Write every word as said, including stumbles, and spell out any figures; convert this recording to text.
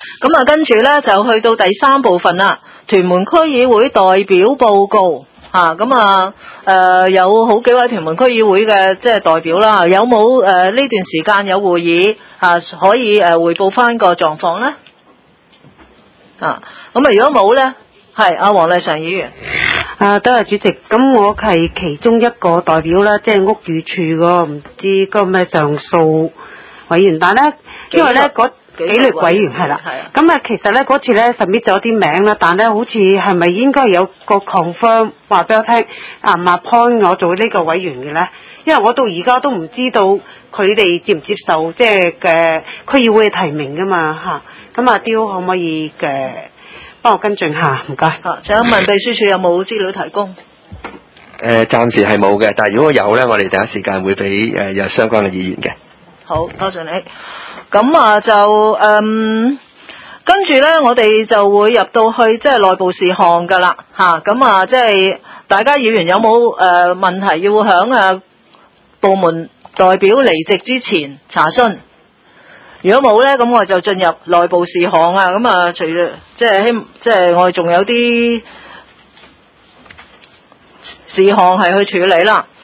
咁啊，跟住咧就去到第三部分啦，屯門區議會代表報告嚇。咁啊，誒、呃、有好幾位屯門區議會嘅即係代表啦，有冇誒呢段時間有會議嚇、啊、可以誒彙報翻個狀況咧？啊，咁啊，如果冇咧，係阿黃麗嫦議員。 啊，多謝主席。咁我係其中一個代表啦，即係屋宇署個唔知個咩上訴委員，但係咧，因為咧嗰紀律委員係啦，咁啊其實咧嗰次咧 submit 咗啲名啦，但咧好似係咪應該有個 confirm 話俾我聽啊，唔 appoint 我做呢個委員嘅咧？因為我到而家都唔知道佢哋接唔接受即係嘅區議會嘅提名噶嘛嚇。咁阿刁可唔可以嘅幫我跟進下？唔該。 啊，請問秘書處有冇資料提供？ 誒，暫時係冇嘅，但係如果有咧，我哋第一時間會俾誒有相關嘅議員嘅。好， 多謝你。咁啊就誒、嗯，跟住咧，我哋就會入到去即係內部事項噶啦嚇。咁啊，即係大家議員有冇誒、呃、問題要響誒部門代表離席之前查詢？如果冇咧，咁我哋就進入內部事項啊。咁啊，除咗即係希即係我哋仲有啲事項係去處理啦。